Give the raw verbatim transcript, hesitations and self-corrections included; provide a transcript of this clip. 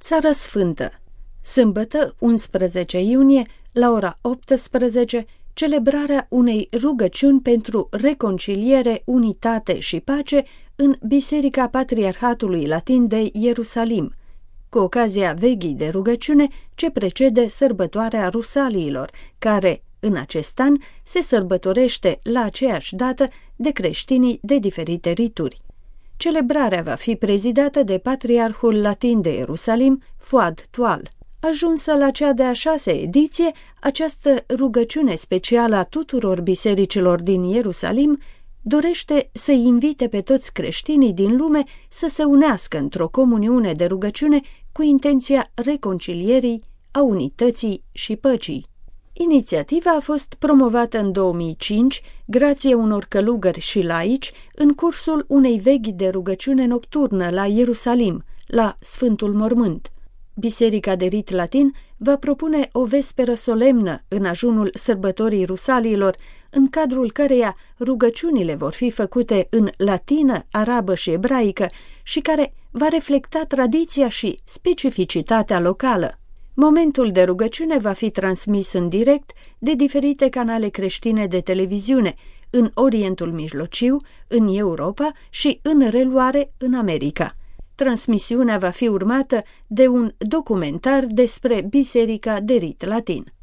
Țară Sfântă. Sâmbătă, unsprezece iunie, la ora optsprezece, celebrarea unei rugăciuni pentru reconciliere, unitate și pace în Biserica Patriarhatului Latin de Ierusalim, cu ocazia veghii de rugăciune ce precede sărbătoarea Rusaliilor, care, în acest an, se sărbătorește la aceeași dată de creștinii de diferite rituri. Celebrarea va fi prezidată de Patriarhul Latin de Ierusalim, Fuad Tual. Ajunsă la cea de-a șasea ediție, această rugăciune specială a tuturor bisericilor din Ierusalim dorește să invite pe toți creștinii din lume să se unească într-o comuniune de rugăciune cu intenția reconcilierii, a unității și păcii. Inițiativa a fost promovată în două mii cinci, grație unor călugări și laici, în cursul unei veghi de rugăciune nocturnă la Ierusalim, la Sfântul Mormânt. Biserica de rit latin va propune o vesperă solemnă în ajunul sărbătorii Rusaliilor, în cadrul căreia rugăciunile vor fi făcute în latină, arabă și ebraică și care va reflecta tradiția și specificitatea locală. Momentul de rugăciune va fi transmis în direct de diferite canale creștine de televiziune în Orientul Mijlociu, în Europa și în reluare în America. Transmisiunea va fi urmată de un documentar despre Biserica de rit latin.